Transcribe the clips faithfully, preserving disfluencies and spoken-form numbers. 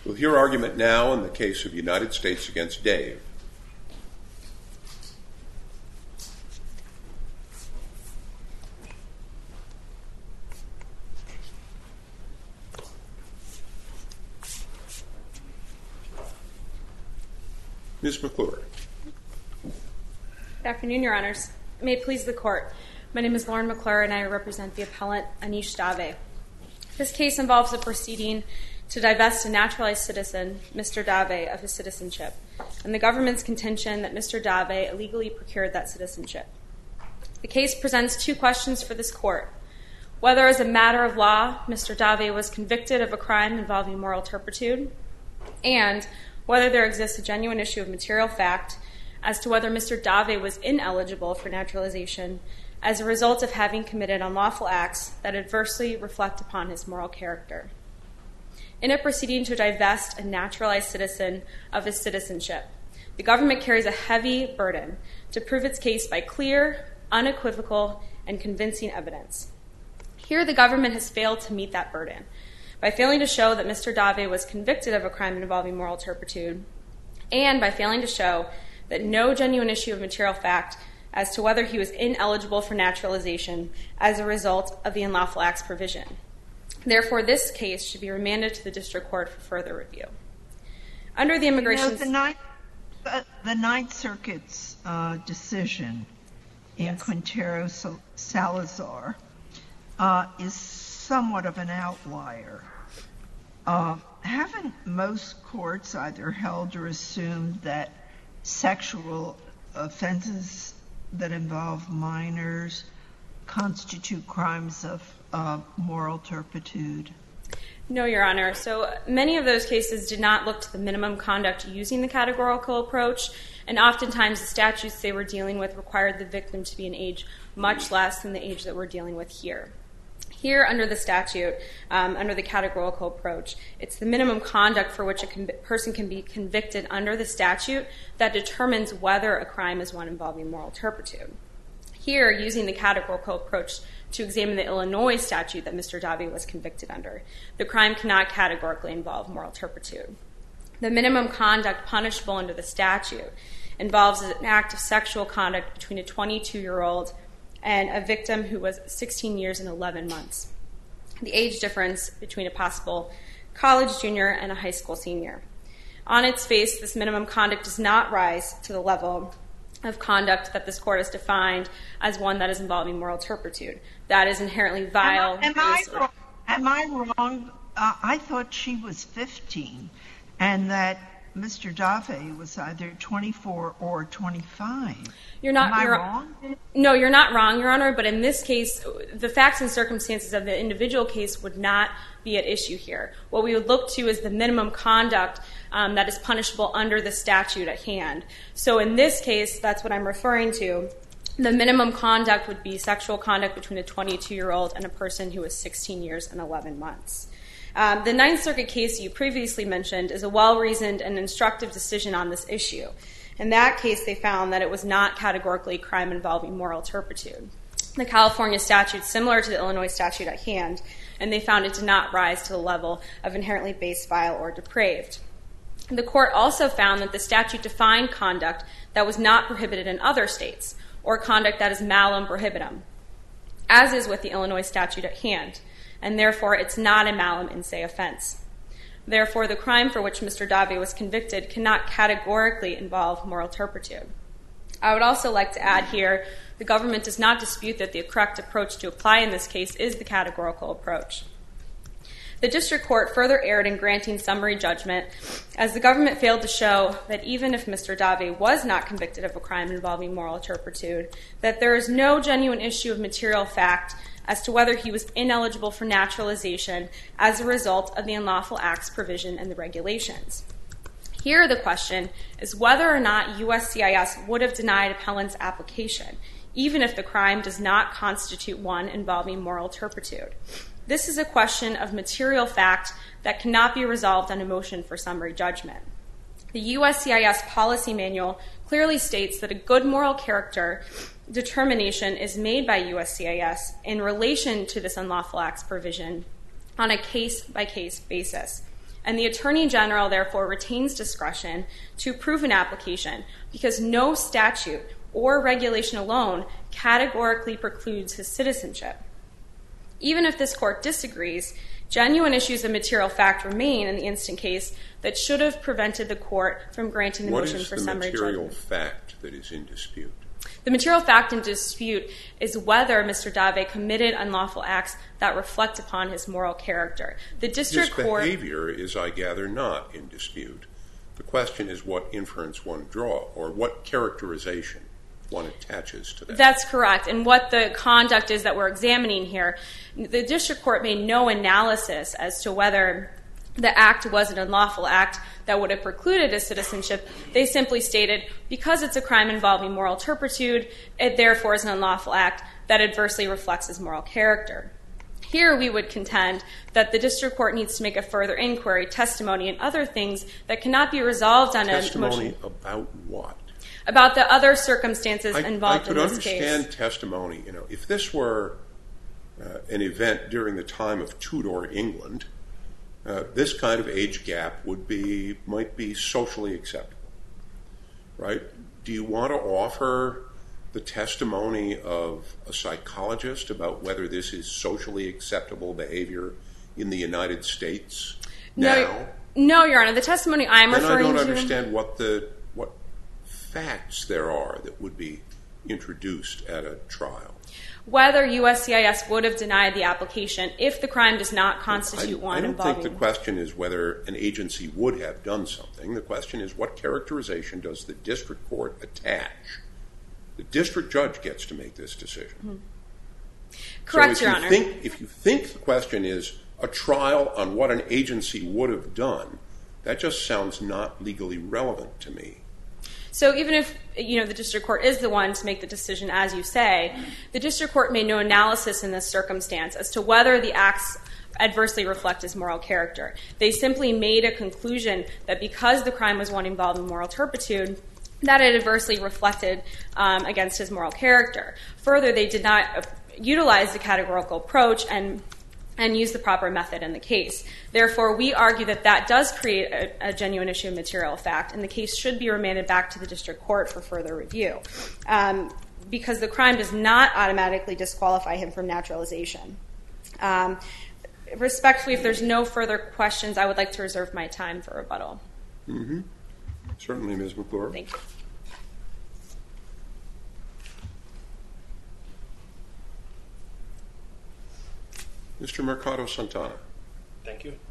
We'll hear argument now in the case of United States against Dave. Miz McClure. Good afternoon, Your Honors. May it please the Court. My name is Lauren McClure, and I represent the appellant Anish Dave. This case involves a proceeding to divest a naturalized citizen, Mister Dave, of his citizenship, and the government's contention that Mister Dave illegally procured that citizenship. The case presents two questions for this Court: whether, as a matter of law, Mister Dave was convicted of a crime involving moral turpitude, and whether there exists a genuine issue of material fact as to whether Mister Dave was ineligible for naturalization as a result of having committed unlawful acts that adversely reflect upon his moral character. In a proceeding to divest a naturalized citizen of his citizenship, the government carries a heavy burden to prove its case by clear, unequivocal, and convincing evidence. Here, the government has failed to meet that burden by failing to show that Mister Dave was convicted of a crime involving moral turpitude, and by failing to show that no genuine issue of material fact as to whether he was ineligible for naturalization as a result of the unlawful acts provision. Therefore, this case should be remanded to the District Court for further review. Under the immigration... You know, the, Ninth, uh, the Ninth Circuit's uh, decision in yes. Quintero Salazar uh, is somewhat of an outlier. Uh, haven't most courts either held or assumed that sexual offenses that involve minors constitute crimes of uh, moral turpitude? No, Your Honor. So many of those cases did not look to the minimum conduct using the categorical approach, and oftentimes the statutes they were dealing with required the victim to be an age much less than the age that we're dealing with here. Here, under the statute, um, under the categorical approach, it's the minimum conduct for which a con- person can be convicted under the statute that determines whether a crime is one involving moral turpitude. Here, using the categorical approach to examine the Illinois statute that Mister Dave was convicted under, the crime cannot categorically involve moral turpitude. The minimum conduct punishable under the statute involves an act of sexual conduct between a twenty-two-year-old and a victim who was sixteen years and eleven months. The age difference between a possible college junior and a high school senior. On its face, this minimum conduct does not rise to the level of conduct that this court has defined as one that is involving moral turpitude. That is inherently vile. Am I, am I wrong? Am I wrong? Uh, I thought she was fifteen, and that Mister Dave was either twenty-four or twenty-five. You're not Am I you're, wrong? No, you're not wrong, Your Honor, but in this case, the facts and circumstances of the individual case would not be at issue here. What we would look to is the minimum conduct um, that is punishable under the statute at hand. So in this case, that's what I'm referring to. The minimum conduct would be sexual conduct between a twenty-two-year-old and a person who is sixteen years and eleven months. Um, the Ninth Circuit case you previously mentioned is a well-reasoned and instructive decision on this issue. In that case, they found that it was not categorically a crime involving moral turpitude. The California statute is similar to the Illinois statute at hand, and they found it did not rise to the level of inherently base, vile, or depraved. The court also found that the statute defined conduct that was not prohibited in other states, or conduct that is malum prohibitum, as is with the Illinois statute at hand, and therefore it's not a malum in se offense. Therefore, the crime for which Mister Dave was convicted cannot categorically involve moral turpitude. I would also like to add here, the government does not dispute that the correct approach to apply in this case is the categorical approach. The district court further erred in granting summary judgment, as the government failed to show that even if Mister Dave was not convicted of a crime involving moral turpitude, that there is no genuine issue of material fact as to whether he was ineligible for naturalization as a result of the unlawful acts provision and the regulations. Here, the question is whether or not U S C I S would have denied appellant's application, even if the crime does not constitute one involving moral turpitude. This is a question of material fact that cannot be resolved on a motion for summary judgment. The U S C I S policy manual clearly states that a good moral character determination is made by U S C I S in relation to this unlawful acts provision on a case-by-case basis. And the Attorney General, therefore, retains discretion to approve an application because no statute or regulation alone categorically precludes his citizenship. Even if this court disagrees, genuine issues of material fact remain in the instant case that should have prevented the court from granting the motion for summary judgment. What is the material fact that is in dispute? The material fact in dispute is whether Mister Dave committed unlawful acts that reflect upon his moral character. The district court... His behavior is, I gather, not in dispute. The question is what inference one draw, or what characterization one attaches to that. That's correct. And what the conduct is that we're examining here, the district court made no analysis as to whether the act was an unlawful act that would have precluded his citizenship. They simply stated, because it's a crime involving moral turpitude, it therefore is an unlawful act that adversely reflects his moral character. Here we would contend that the district court needs to make a further inquiry, testimony, and other things that cannot be resolved on a motion. Testimony about what? About the other circumstances I, involved in this case. I could understand testimony. You know, if this were uh, an event during the time of Tudor England, uh, this kind of age gap would be might be socially acceptable, right? Do you want to offer the testimony of a psychologist about whether this is socially acceptable behavior in the United States now? No, no, Your Honor. The testimony I'm then referring to... I don't to, understand what the what facts there are that would be introduced at a trial. Whether U S C I S would have denied the application if the crime does not constitute I, one I don't involving... think the question is whether an agency would have done something. The question is what characterization does the district court attach? The district judge gets to make this decision. Mm-hmm. Correct, so Your Honor. Think, if you think the question is a trial on what an agency would have done, that just sounds not legally relevant to me. So even if, you know, the district court is the one to make the decision, as you say, the district court made no analysis in this circumstance as to whether the acts adversely reflect his moral character. They simply made a conclusion that because the crime was one involving moral turpitude, that it adversely reflected um, against his moral character. Further, they did not uh, utilize the categorical approach and and use the proper method in the case. Therefore, we argue that that does create a, a genuine issue of material fact, and the case should be remanded back to the district court for further review, um, because the crime does not automatically disqualify him from naturalization. Um, respectfully, if there's no further questions, I would like to reserve my time for rebuttal. Mm-hmm. Certainly, Miz McClure. Thank you. Mister Mercado Santana. Thank you.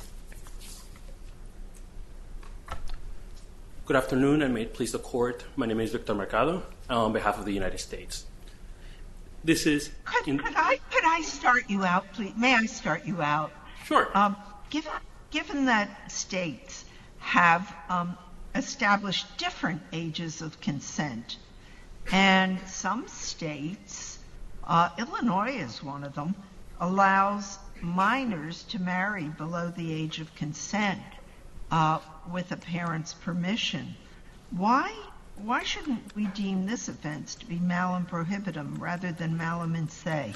Good afternoon, and may it please the court. My name is Victor Mercado on behalf of the United States. This is... Could, in, could, I, could I start you out, please? May I start you out? Sure. Um, given, given that states have um, established different ages of consent, and some states, uh, Illinois is one of them, allows minors to marry below the age of consent uh, with a parent's permission. Why why shouldn't we deem this offense to be malum prohibitum rather than malum in se?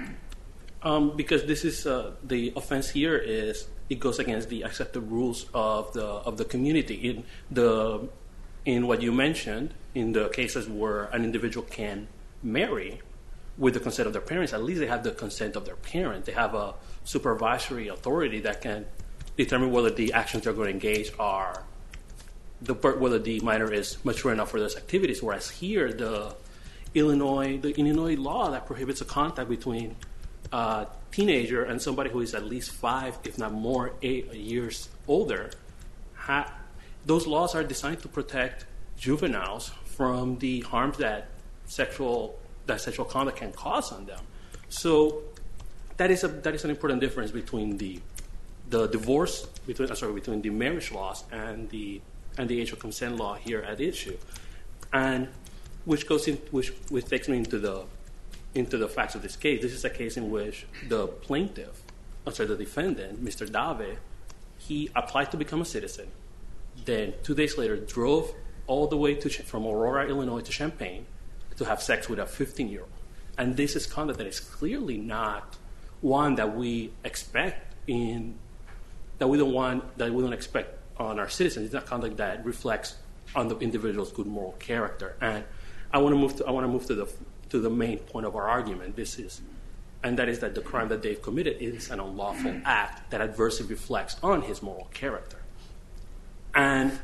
Um, because this is uh, the offense here is it goes against the accepted rules of the of the community. In the in what you mentioned, in the cases where an individual can marry with the consent of their parents, at least they have the consent of their parent. They have a supervisory authority that can determine whether the actions they're going to engage are, the whether the minor is mature enough for those activities. Whereas here, the Illinois, the Illinois law that prohibits a contact between a teenager and somebody who is at least five, if not more, eight years older, ha- those laws are designed to protect juveniles from the harms that sexual that sexual conduct can cause on them. So that is a that is an important difference between the the divorce between uh, sorry between the marriage laws and the and the age of consent law here at issue, and which goes in which which takes me into the into the facts of this case. This is a case in which the plaintiff, I'm sorry, the defendant, Mister Dave, he applied to become a citizen. Then two days later, drove all the way to from Aurora, Illinois, to Champaign to have sex with a fifteen-year-old. And this is conduct that is clearly not one that we expect in that we don't want, that we don't expect on our citizens. It's not conduct that reflects on the individual's good moral character. And I want to move to I want to move to the to the main point of our argument. This is, and that is that the crime that they've committed is an unlawful act that adversely reflects on his moral character. And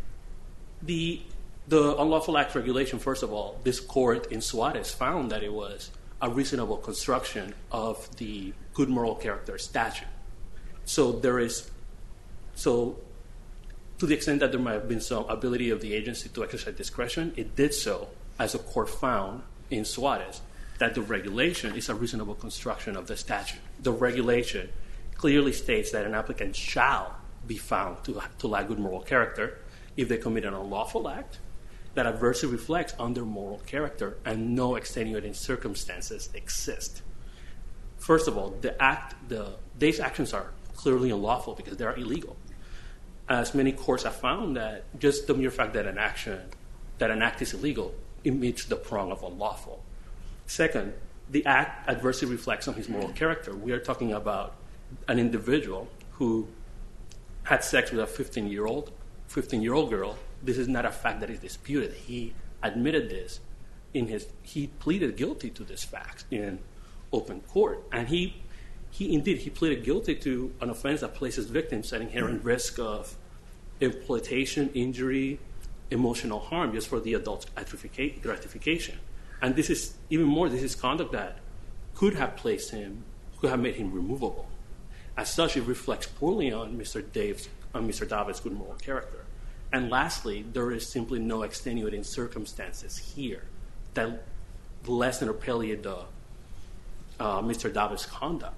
the the unlawful act regulation, first of all, this court in Suarez found that it was a reasonable construction of the good moral character statute. So there is, so to the extent that there might have been some ability of the agency to exercise discretion, it did so, as the court found in Suarez, that the regulation is a reasonable construction of the statute. The regulation clearly states that an applicant shall be found to, to lack good moral character if they commit an unlawful act that adversely reflects on their moral character and no extenuating circumstances exist. First of all, the act, the these actions are clearly unlawful because they are illegal. As many courts have found that just the mere fact that an action, that an act is illegal, it meets the prong of unlawful. Second, the act adversely reflects on his moral character. We are talking about an individual who had sex with a fifteen-year-old, fifteen-year-old girl. This is not a fact that is disputed. He admitted this in his, he pleaded guilty to this fact in open court. And he, he indeed, he pleaded guilty to an offense that places victims at inherent risk of exploitation, injury, emotional harm just for the adult's gratification. And this is, even more, this is conduct that could have placed him, could have made him removable. As such, it reflects poorly on Mister Dave's, on Mister David's good moral character. And lastly, there is simply no extenuating circumstances here that lessen or palliate the, uh, Mister David's conduct.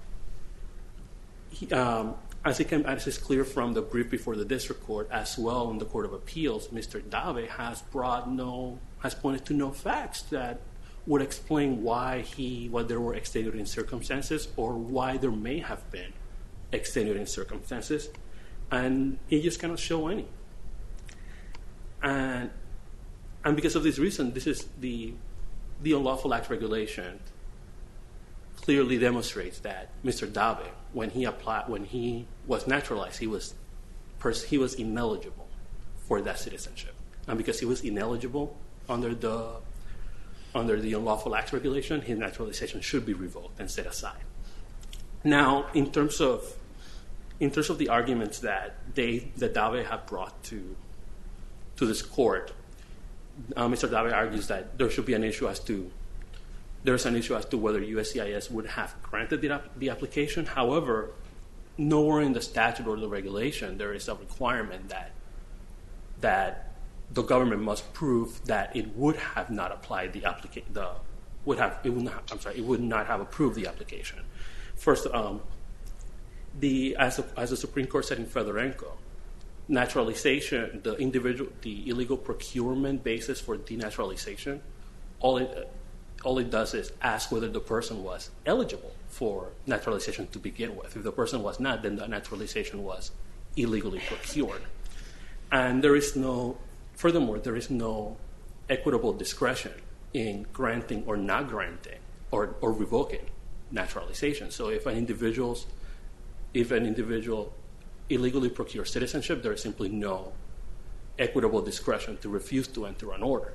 He, um, as, it can, as is clear from the brief before the district court, as well in the Court of Appeals, Mister David has brought no, has pointed to no facts that would explain why he, why there were extenuating circumstances or why there may have been extenuating circumstances, and he just cannot show any. And and because of this reason, this is the the unlawful act regulation clearly demonstrates that Mister David, when he applied, when he was naturalized, he was pers- he was ineligible for that citizenship, and because he was ineligible under the under the unlawful acts regulation, his naturalization should be revoked and set aside. Now, in terms of in terms of the arguments that they that David have brought to to this court, uh, Mister David argues that there should be an issue as to there's an issue as to whether U S C I S would have granted the, the application. However, nowhere in the statute or the regulation there is a requirement that that the government must prove that it would have not applied the application. The would have it would not. I'm sorry, it would not have approved the application. First, um, the as a, as the Supreme Court said in Fedorenko, naturalization, the individual, the illegal procurement basis for denaturalization, all it all it does is ask whether the person was eligible for naturalization to begin with. If the person was not, then the naturalization was illegally procured. And there is no, furthermore, there is no equitable discretion in granting or not granting or, or revoking naturalization. So if an individual's, if an individual illegally procures citizenship, there is simply no equitable discretion to refuse to enter an order.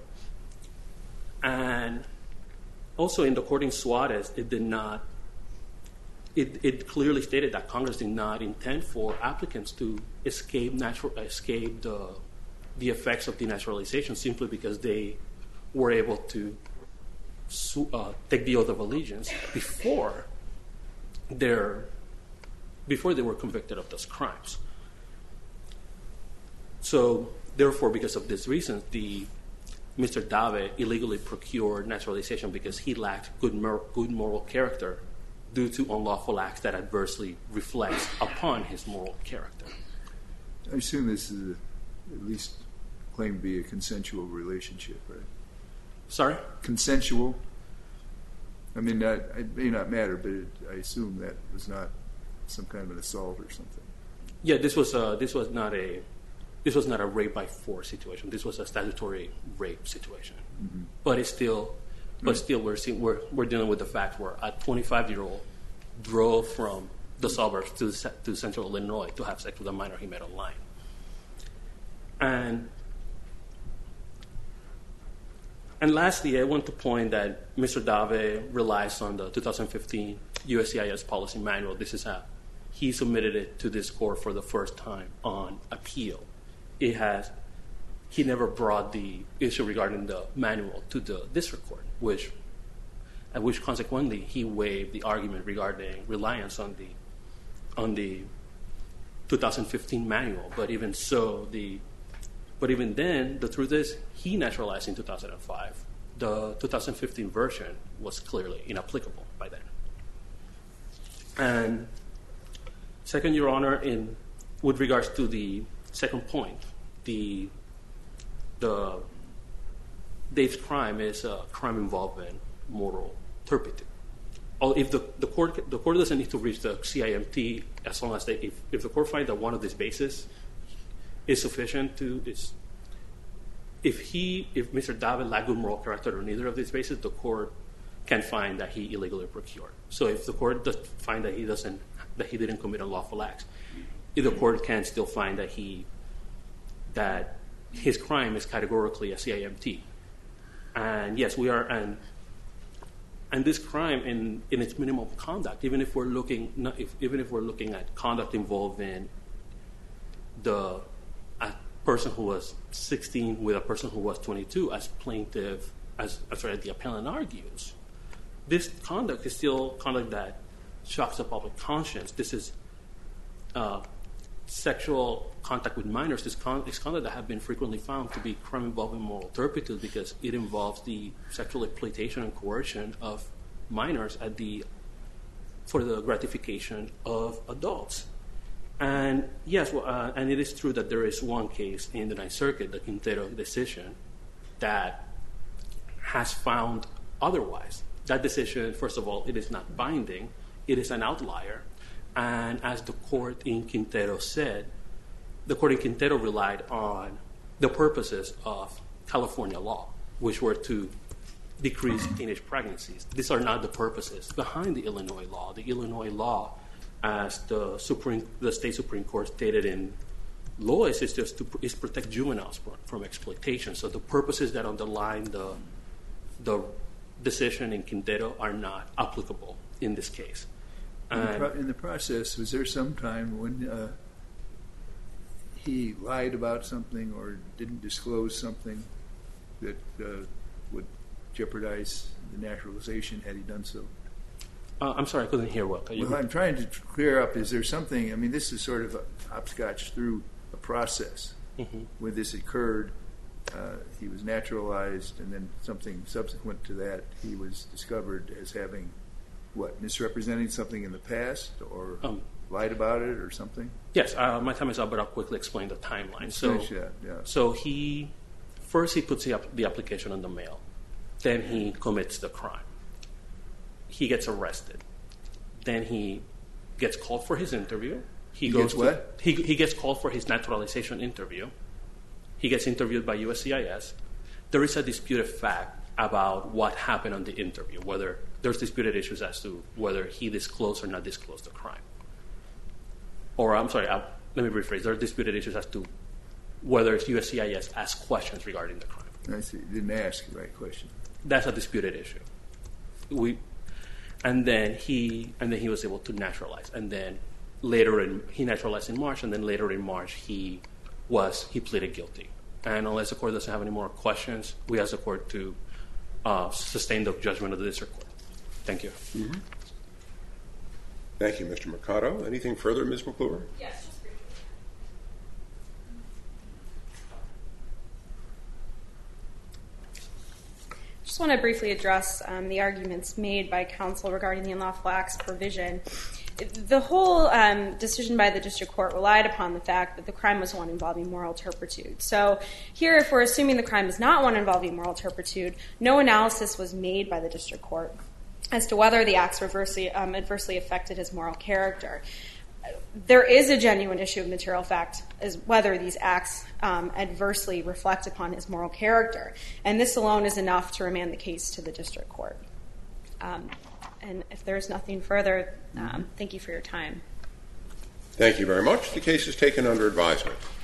And also in the court in Suarez, it did not, it, it clearly stated that Congress did not intend for applicants to escape natural, escape the, the effects of denaturalization simply because they were able to uh, take the oath of allegiance before their before they were convicted of those crimes. So, therefore, because of this reason, the Mister David illegally procured naturalization because he lacked good, mor- good moral character due to unlawful acts that adversely reflects upon his moral character. I assume this is a, at least claimed to be a consensual relationship, right? Sorry? Consensual? I mean, that, it may not matter, but it, I assume that was not some kind of an assault or something. Yeah, this was a, this was not a this was not a rape by force situation. This was a statutory rape situation. Mm-hmm. But it's still, but mm-hmm. still, we're, seeing, we're we're dealing with the fact where a twenty-five-year-old drove from the suburbs to, to central Illinois to have sex with a minor he met online. And and lastly, I want to point that Mister Dave relies on the two thousand fifteen U S C I S policy manual. This is a, he submitted it to this court for the first time on appeal. It has, he never brought the issue regarding the manual to the district court, which, at which consequently he waived the argument regarding reliance on the on the two thousand fifteen manual. But even so, the but even then, the truth is he naturalized in two thousand five. The two thousand fifteen version was clearly inapplicable by then. And second, Your Honor, in with regards to the second point, the the Dave's crime is a crime involving moral turpitude. If the, the court the court doesn't need to reach the C I M T as long as they if, if the court finds that one of these bases is sufficient to is if he if Mister David lacked good moral character on either of these bases, the court can find that he illegally procured. So if the court does find that he doesn't that he didn't commit unlawful acts, the court can still find that he that his crime is categorically a C I M T. And yes, we are and and this crime in, in its minimum conduct, even if we're looking not if, even if we're looking at conduct involving the a person who was sixteen with a person who was twenty-two, as plaintiff as sorry, the appellant argues, this conduct is still conduct that shocks the public conscience. This is uh, sexual contact with minors. This, con- this conduct that have been frequently found to be crime involving moral turpitude because it involves the sexual exploitation and coercion of minors at the for the gratification of adults. And yes, well, uh, and it is true that there is one case in the Ninth Circuit, the Quintero decision, that has found otherwise. That decision, first of all, it is not binding. It is an outlier. And as the court in Quintero said, the court in Quintero relied on the purposes of California law, which were to decrease teenage pregnancies. These are not the purposes behind the Illinois law. The Illinois law, as the Supreme, the state Supreme Court stated in Lois, is just to is protect juveniles from, from exploitation. So the purposes that underline the the decision in Quintero are not applicable in this case. In the, pro- in the process, was there some time when uh, he lied about something or didn't disclose something that uh, would jeopardize the naturalization had he done so? Uh, I'm sorry, I couldn't hear what. Well, I'm trying to clear up, is there something, I mean, this is sort of a hopscotch through a process. Mm-hmm. When this occurred, uh, he was naturalized, and then something subsequent to that, he was discovered as having, what, misrepresenting something in the past, or um, lied about it, or something? Yes, uh, my time is up, but I'll quickly explain the timeline. So, that, yeah. so he, first he puts the, the application in the mail, then he commits the crime. He gets arrested. Then he gets called for his interview. He, he goes gets to, what? He, he gets called for his naturalization interview. He gets interviewed by U S C I S. There is a disputed fact about what happened on the interview, whether there's disputed issues as to whether he disclosed or not disclosed the crime. Or, I'm sorry, I'll, let me rephrase. There are disputed issues as to whether U S C I S asked questions regarding the crime. I see. Didn't ask the right question. That's a disputed issue. We, and then he, and then he was able to naturalize. And then later, in, he naturalized in March, and then later in March, he was he pleaded guilty. And unless the court doesn't have any more questions, we ask the court to uh, sustain the judgment of the district court. Thank you. Mm-hmm. Thank you, Mister Mercado. Anything further, Miz McClure? Yes, just briefly. I just want to briefly address um, the arguments made by counsel regarding the unlawful acts provision. The whole um, decision by the district court relied upon the fact that the crime was one involving moral turpitude. So here, if we're assuming the crime is not one involving moral turpitude, no analysis was made by the district court as to whether the acts reversely, um, adversely affected his moral character. There is a genuine issue of material fact as whether these acts um, adversely reflect upon his moral character. And this alone is enough to remand the case to the district court. Um, And if there's nothing further, um, thank you for your time. Thank you very much. The case is taken under advisement.